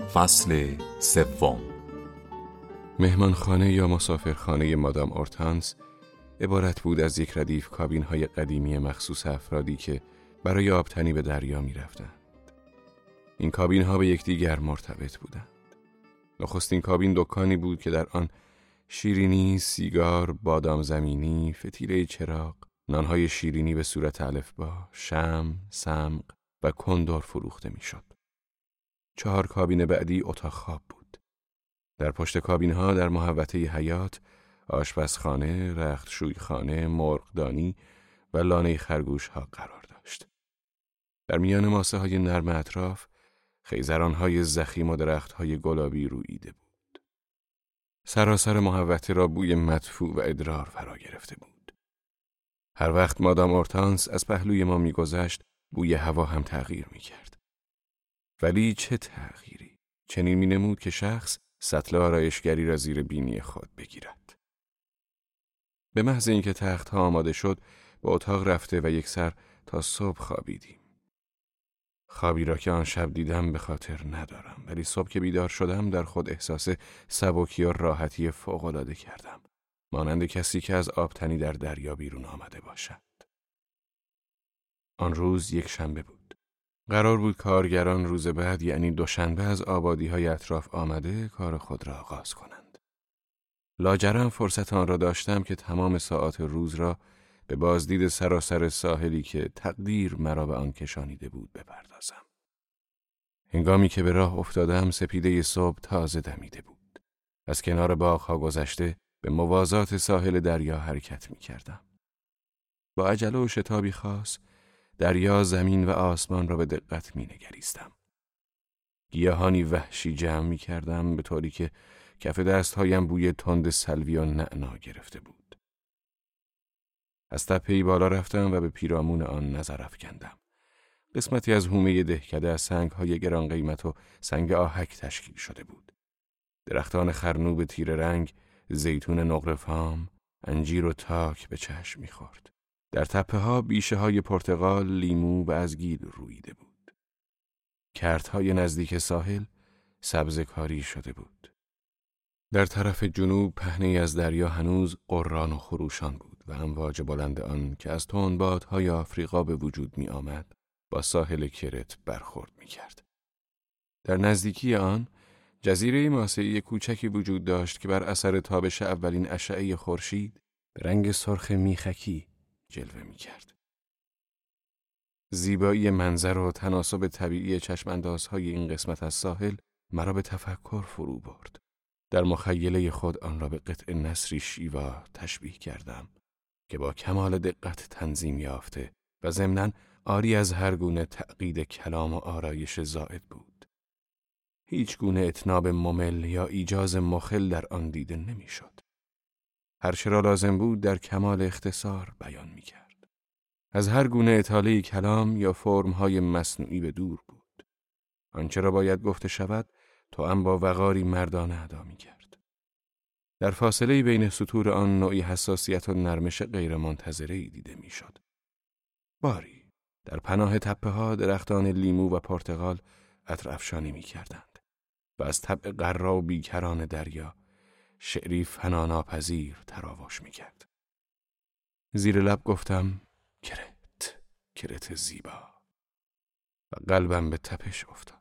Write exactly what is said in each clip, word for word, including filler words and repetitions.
فصل سوم. مهمانخانه یا مسافرخانه مادام اورتانس عبارت بود از یک ردیف کابین‌های قدیمی مخصوص افرادی که برای آبتنی به دریا می‌رفتند. این کابین‌ها به یکدیگر مرتبط بودند. نخستین کابین دکانی بود که در آن شیرینی، سیگار، بادام زمینی، فتیله چراغ، نانهای شیرینی به صورت الفبا، شمع، صمغ و کندر فروخته می‌شد. چهار کابین بعدی اتاق خواب بود. در پشت کابین‌ها در محوطه حیاط، آشپزخانه، رختشویخانه، مرغدانی و لانه خرگوش‌ها قرار داشت. در میان ماسه‌های نرم اطراف، خیزران‌های ضخیم و درخت‌های گلابی روییده بود. سراسر محوطه را بوی مدفوع و ادرار فرا گرفته بود. هر وقت مادام اورتانس از پهلوی ما می‌گذشت، بوی هوا هم تغییر می‌کرد. ولی چه تغییری؟ چنین می‌نمود که شخص سطل آرایشگری را زیر بینی خود بگیرد. به محض اینکه تخت‌ها آماده شد، به اتاق رفته و یک سر تا صبح خوابیدیم. خوابی را که آن شب دیدم به خاطر ندارم، ولی صبح که بیدار شدم در خود احساس سبکی و راحتی فوق‌العاده کردم، مانند کسی که از آبتنی در دریا بیرون آمده باشد. آن روز یک شنبه بود. قرار بود کارگران روز بعد یعنی دوشنبه از آبادی‌های اطراف آمده کار خود را آغاز کنند. لاجرم فرصت آن را داشتم که تمام ساعات روز را به بازدید سراسر ساحلی که تقدیر مرا به آن کشانیده بود بپردازم. هنگامی که به راه افتادم سپیده صبح تازه دمیده بود. از کنار باغ‌ها گذشته به موازات ساحل دریا حرکت می‌کردم. با عجله و شتابی خاص دریا، زمین و آسمان را به دقت می‌نگریستم. گیاهانی وحشی جمع می‌کردم به طوری که کف دست‌هایم بوی تند سلوی و نعنا گرفته بود. از تپه‌ای بالا رفتم و به پیرامون آن نظر افکندم. قسمتی از حومه دهکده از سنگ‌های گران قیمت و سنگ آهک تشکیل شده بود. درختان خرنوب تیره رنگ، زیتون نقره‌فام، انجیر و تاک به چشم می‌خورد. در تپه‌ها بیشه‌های پرتقال، لیمو و ازگیل رویده بود. کردهای نزدیک ساحل سبزکاری شده بود. در طرف جنوب پهنه‌ای از دریا هنوز قران و خروشان بود و امواج بلند آن که از تندبادهای آفریقا به وجود می آمد با ساحل کرت برخورد می کرد. در نزدیکی آن جزیره ماسه‌ای کوچکی وجود داشت که بر اثر تابش اولین اشعه خورشید به رنگ سرخ میخکی جلوه می کرد. زیبایی منظر و تناسب طبیعی چشماندازهای این قسمت از ساحل مرا به تفکر فرو برد. در مخیله خود آن را به قطع نسری شیوا تشبیه کردم که با کمال دقت تنظیم یافته و ضمناً عاری از هر گونه تعقید کلام و آرایش زائد بود. هیچ گونه اتناب ممل یا ایجاز مخل در آن دیده نمی‌شد. هر چه را لازم بود در کمال اختصار بیان می‌کرد. از هر گونه اطاله کلام یا فرم‌های مصنوعی به دور بود. آنچه را باید گفته شود توأم با وقاری مردانه ادا می‌کرد. در فاصله بین سطور آن نوعی حساسیت و نرمش غیرمنتظره‌ای دیده می‌شد. باری در پناه تپه‌ها درختان لیمو و پرتقال عطر افشانی می‌کردند و از طبع قرا و بیکران دریا شعری فناناپذیر تراوش می‌کرد. زیر لب گفتم کرت، کرت زیبا، و قلبم به تپش افتاد.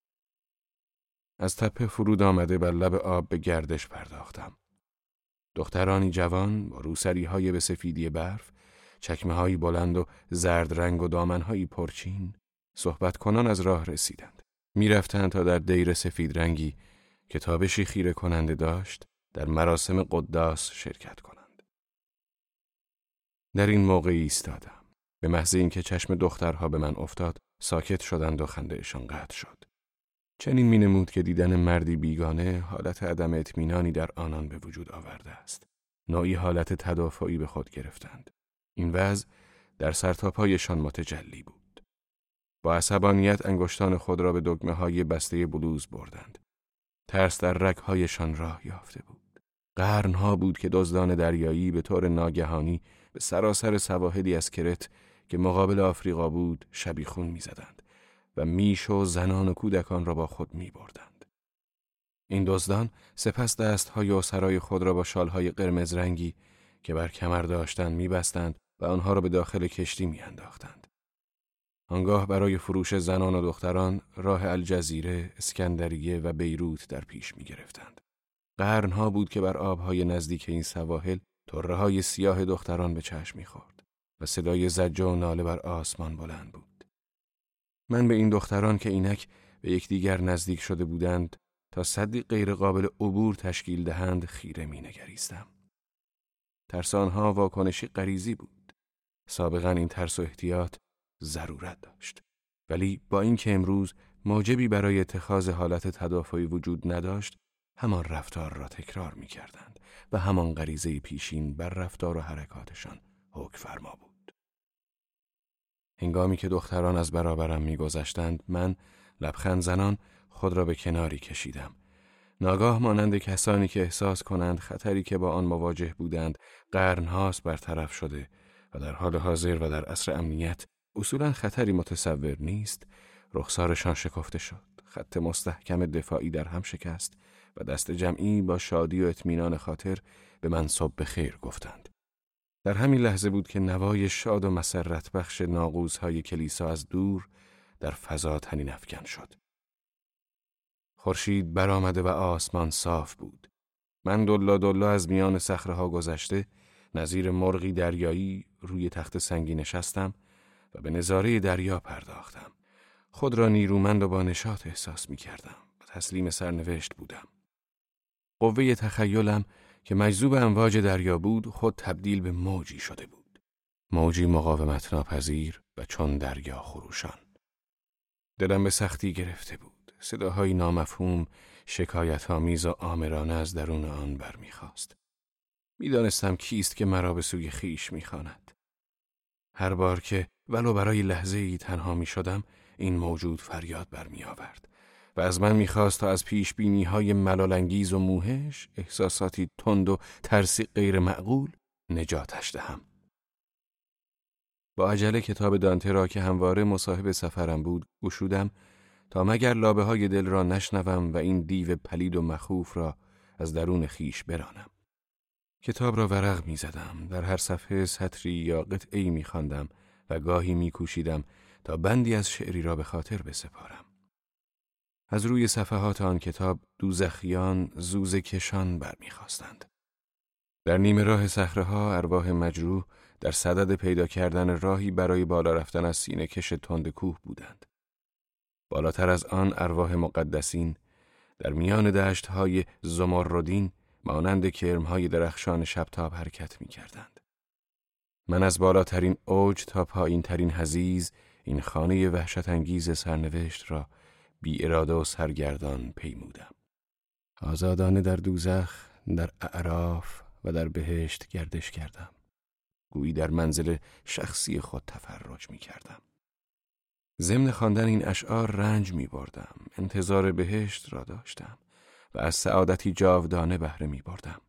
از تپه فرود آمده بر لب آب به گردش پرداختم. دخترانی جوان با روسری‌های به سفیدی برف، چکمه‌هایی بلند و زرد رنگ و دامن‌هایی پرچین، صحبت کنان از راه رسیدند. می‌رفتند تا در دیر سفید رنگی که تابشی خیره کننده داشت، در مراسم قداس شرکت کنند. در این موقع ایستادم. به محض اینکه چشم دخترها به من افتاد، ساکت شدند و خنده‌شان قطع شد. چنین می‌نمود که دیدن مردی بیگانه حالت عدم اطمینانی در آنان به وجود آورده است. نوعی حالت تدافعی به خود گرفتند. این وضع در سرتاپایشان متجلی بود. با عصبانیت انگشتان خود را به دگمه‌های بسته بلوز بردند. ترس در رگ‌هایشان راه یافته بود. قرنها بود که دزدان دریایی به طور ناگهانی به سراسر سواحلی از کرت که مقابل آفریقا بود شبیخون می‌زدند و میش و زنان و کودکان را با خود می‌بردند. این دزدان سپس دست‌های اسرای خود را با شال‌های قرمز رنگی که بر کمر داشتند می‌بستند و آنها را به داخل کشتی می‌انداختند. آنگاه برای فروش زنان و دختران راه الجزیره، اسکندریه و بیروت در پیش می‌گرفتند. قرنها بود که بر آب‌های نزدیک این سواحل طره‌های سیاه دختران به چشم می‌خورد و صدای زجه و ناله بر آسمان بلند بود. من به این دختران که اینک به یکدیگر نزدیک شده بودند تا سدی غیر قابل عبور تشکیل دهند خیره می‌نگریستم. ترس آنها واکنشی غریزی بود. سابقاً این ترس و احتیاط ضرورت داشت، ولی با اینکه امروز موجبی برای اتخاذ حالت تدافعی وجود نداشت، همان رفتار را تکرار می‌کردند و همان غریزه پیشین بر رفتار و حرکاتشان حکم فرما بود. هنگامی که دختران از برابرم می‌گذشتند، من لبخند زنان خود را به کناری کشیدم. ناگاه مانند کسانی که احساس کنند خطری که با آن مواجه بودند قرن‌هاست برطرف شده و در حال حاضر و در عصر امنیت اصولاً خطری متصور نیست، رخسارشان شکفته شد، خط مستحکم دفاعی در هم شکست و دست جمعی با شادی و اطمینان خاطر به من صبح خیر گفتند. در همین لحظه بود که نوای شاد و مسرت بخش ناقوس‌های کلیسا از دور در فضا طنین افکن شد. خورشید برآمده و آسمان صاف بود. من دلا دلا از میان صخره‌ها گذشته، نظیر مرغی دریایی روی تخت سنگی نشستم و به نظاره دریا پرداختم. خود را نیرومند و با نشاط احساس می کردم و تسلیم سرنوشت بودم. قوه تخیلم که مجذوب امواج دریا بود خود تبدیل به موجی شده بود. موجی مقاومت ناپذیر و چون دریا خروشان. دلم به سختی گرفته بود. صداهای نامفهوم، شکایت‌آمیز و آمرانه از درون آن برمیخاست. میدانستم کیست که مرا به سوی خیش میخواند. هر بار که ولو برای لحظه‌ای تنها میشدم، این موجود فریاد برمی آورد و از من میخواست تا از پیش بینی های ملال‌انگیز و موهش، احساساتی تند و ترسی غیر معقول نجاتش دهم. با عجله کتاب دانته را که همواره مصاحب سفرم بود گشودم تا مگر لابه های دل را نشنوم و این دیو پلید و مخوف را از درون خیش برانم. کتاب را ورق می زدم، در هر صفحه سطری یا قطعه‌ای می خواندم و گاهی می کوشیدم تا بندی از شعری را به خاطر بسپارم. از روی صفحات آن کتاب دوزخیان زوزه کشان برمیخواستند. در نیمه راه صخره‌ها ارواح مجروح در صدد پیدا کردن راهی برای بالا رفتن از سینه کش تند کوه بودند. بالاتر از آن ارواح مقدسین در میان دشت‌های زمردین مانند کرم‌های درخشان شبتاب حرکت می‌کردند. من از بالاترین اوج تا پایین‌ترین حضیض این خانه وحشت انگیز سرنوشت را بی اراده و سرگردان پیمودم. آزادانه در دوزخ، در اعراف و در بهشت گردش کردم. گویی در منزل شخصی خود تفرج می کردم. ضمن خواندن این اشعار رنج می بردم. انتظار بهشت را داشتم و از سعادتی جاودانه بهره می بردم.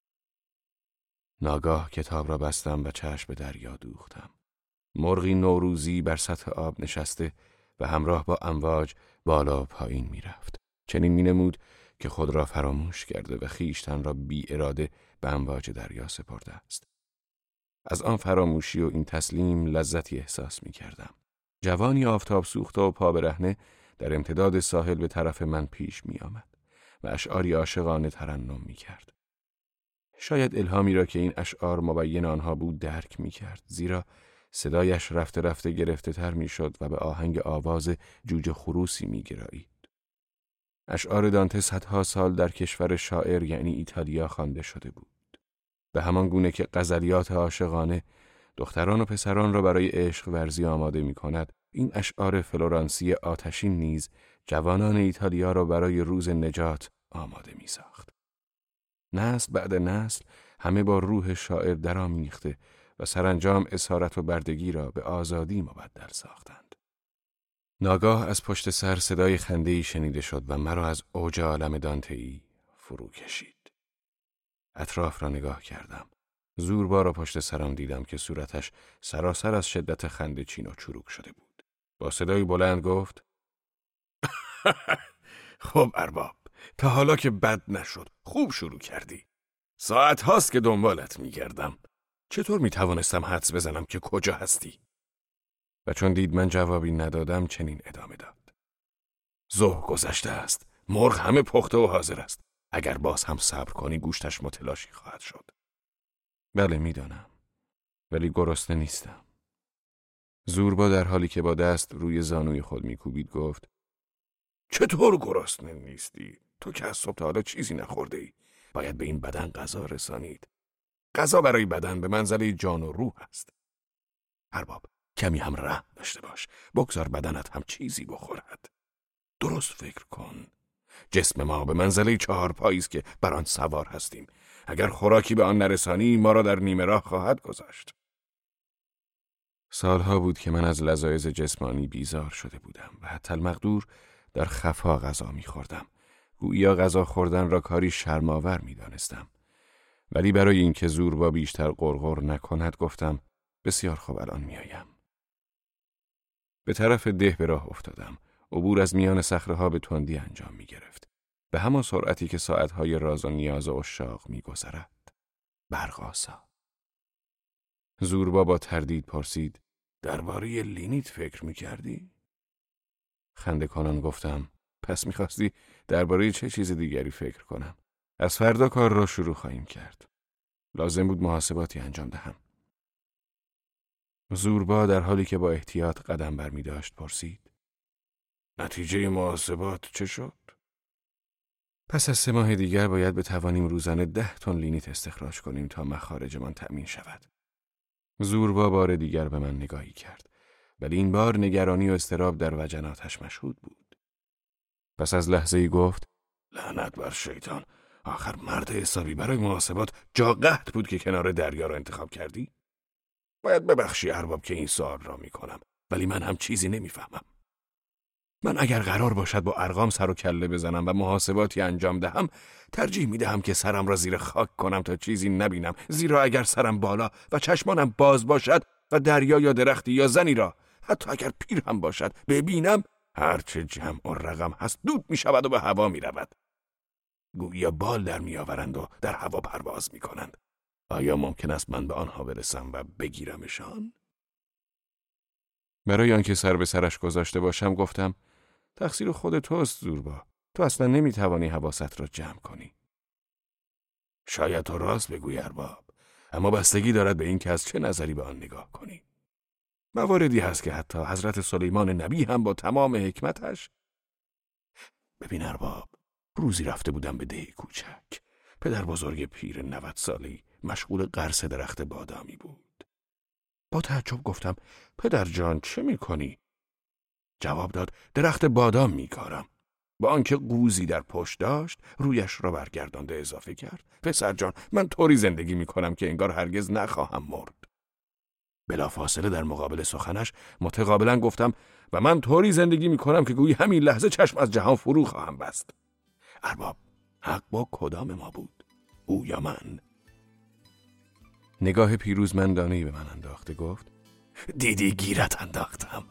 ناگاه کتاب را بستم و چشم به دریا دوختم. مرغی نوروزی بر سطح آب نشسته و همراه با امواج بالا و پایین می رفت. چنین می نمود که خود را فراموش کرده و خیشتن را بی اراده به امواج دریا سپرده است. از آن فراموشی و این تسلیم لذتی احساس می کردم. جوانی آفتاب سوخته و پا برهنه در امتداد ساحل به طرف من پیش می آمد و اشعاری عاشقانه ترنم می کرد. شاید الهامی را که این اشعار مبین آنها بود درک می کرد، زیرا صدایش رفته رفته گرفته تر می شد و به آهنگ آواز جوجه خروسی می گرایید. اشعار دانته صدها سال در کشور شاعر یعنی ایتالیا خوانده شده بود. به همان گونه که غزلیات عاشقانه دختران و پسران را برای عشق ورزی آماده می کند، این اشعار فلورانسی آتشین نیز جوانان ایتالیا را برای روز نجات آماده می ساخت. نسل بعد نسل همه با روح شاعر درآمیخته و سرانجام اسارت و بردگی را به آزادی مبدل ساختند. ناگاه از پشت سر صدای خنده‌ای شنیده شد و مرا از اوج عالم دانته‌ای فرو کشید. اطراف را نگاه کردم. زوربا را پشت سرم دیدم که صورتش سراسر از شدت خنده چین و چروک شده بود. با صدای بلند گفت: خب ارباب، تا حالا که بد نشد. خوب شروع کردی. ساعت هاست که دنبالت میگردم. چطور میتوانستم حدس بزنم که کجا هستی؟ و چون دید من جوابی ندادم چنین ادامه داد. ظهر گذشته است. مرغ همه پخته و حاضر است. اگر باز هم صبر کنی گوشتش متلاشی خواهد شد. بله میدانم. ولی گرسنه نیستم. زوربا در حالی که با دست روی زانوی خود میکوبید گفت: چطور گرسنه نیستی؟ تو که از صبح تا حالا چیزی نخورده ای. باید به این بدن غذا رسانید. غذا برای بدن به منزله جان و روح است. ارباب، کمی هم رحم داشته باش. بگذار بدنت هم چیزی بخورد. درست فکر کن. جسم ما به منزله چهار پایی است که بر آن سوار هستیم. اگر خوراکی به آن نرسانی ما را در نیمه راه خواهد گذاشت. سالها بود که من از لذایذ جسمانی بیزار شده بودم و حتی المقدور در خفا غذا می‌خوردم. گوییا غذا خوردن را کاری شرم‌آور می‌دانستم. ولی برای اینکه زوربا بیشتر غرغر نکند گفتم: بسیار خوب، الان میایم. به طرف ده به راه افتادم. عبور از میان صخره‌ها به تندی انجام می‌گرفت. به همان سرعتی که ساعت‌های راز و نیاز و عشاق می‌گذرد. برق‌آسا. زوربا با تردید پرسید: درباره لینیت فکر می‌کردی؟ خنده کنان گفتم: پس می‌خواستی درباره چه چیز دیگری فکر کنم؟ از فردا کار را شروع خواهیم کرد. لازم بود محاسباتی انجام دهم. زوربا در حالی که با احتیاط قدم برمی داشت پرسید: نتیجه محاسبات چه شد؟ پس از سه ماه دیگر باید بتوانیم روزانه ده تن لینیت استخراج کنیم تا مخارجمان تأمین شود. زوربا بار دیگر به من نگاهی کرد، ولی این بار نگرانی و اضطراب در وجناتش مشهود بود. پس از لحظه‌ای گفت: لعنت بر شیطان، آخر مرد حسابی برای محاسبات جا قحط بود که کنار دریا را انتخاب کردی؟ باید ببخشی ارباب که این سوال را می کنم، ولی من هم چیزی نمیفهمم. من اگر قرار باشد با ارقام سر و کله بزنم و محاسباتی انجام دهم، ترجیح می دهم که سرم را زیر خاک کنم تا چیزی نبینم، زیرا اگر سرم بالا و چشمانم باز باشد و دریا یا درختی یا زنی را، حتی اگر پیر هم باشد، ببینم، هرچه جمع و رقم هست دود می شود و به هوا می رود. گویا بال در می آورند و در هوا پرواز می کنند. آیا ممکن است من به آنها برسم و بگیرمشان؟ برای آنکه سر به سرش گذاشته باشم گفتم: تقصیر خود توست زوربا. تو اصلا نمی توانی حواست را جمع کنی. شاید تو راست بگویی ارباب، اما بستگی دارد به این که از چه نظری به آن نگاه کنی. مواردی هست که حتی حضرت سلیمان نبی هم با تمام حکمتش. ببین ارباب، روزی رفته بودم به ده کوچک. پدر بزرگ پیر نود سالی مشغول قرص درخت بادامی بود. با تعجب گفتم: پدر جان چه می کنی؟ جواب داد: درخت بادام می کارم. با آنکه قوزی در پشت داشت رویش را برگردانده اضافه کرد: پسر جان، من طوری زندگی می کنم که انگار هرگز نخواهم مرد. بلافاصله در مقابل سخنش متقابلا گفتم: و من طوری زندگی می کنم که گویی همین لحظه چشم از جهان فرو خواهم بست. ارباب، حق با کدام ما بود؟ او یا من؟ نگاه پیروزمندانه‌ای به من انداخته گفت: دیدی گیرت انداختم.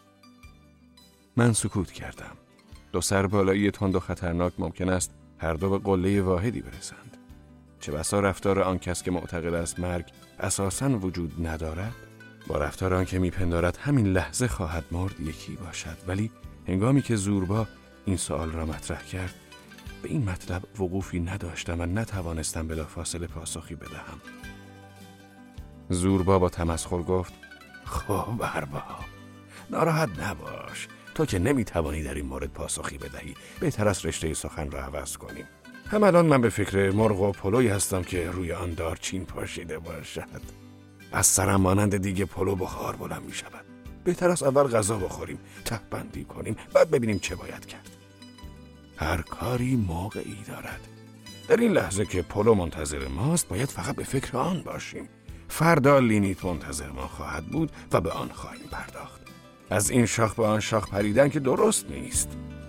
من سکوت کردم. دو سربالایی تند و خطرناک ممکن است هر دو به قله واحدی برسند. چه بسا رفتار آن کس که معتقد است مرگ اساساً وجود ندارد با رفتار آن که میپندارد همین لحظه خواهد مرد یکی باشد. ولی هنگامی که زوربا این سوال را مطرح کرد به این مطلب وقوفی نداشتم و نتوانستم بلافاصله پاسخی بدهم. زوربا با تمسخر گفت: خب ارباب، ناراحت نباش. تو که نمیتوانی در این مورد پاسخی بدهی، بهتر است رشته سخن را عوض کنیم. هم الان من به فکر مرغ و پلوی هستم که روی آن دارچین پاشیده باشد. از سرم مانند دیگه پلو بخار بلند می شود. بهتر است اول غذا بخوریم، ته بندی کنیم، بعد ببینیم چه باید کرد. هر کاری موقعی دارد. در این لحظه که پلو منتظر ماست باید فقط به فکر آن باشیم. فردا لینیت منتظر ما خواهد بود و به آن خواهیم پرداخت. از این شاخ به آن شاخ پریدن که درست نیست.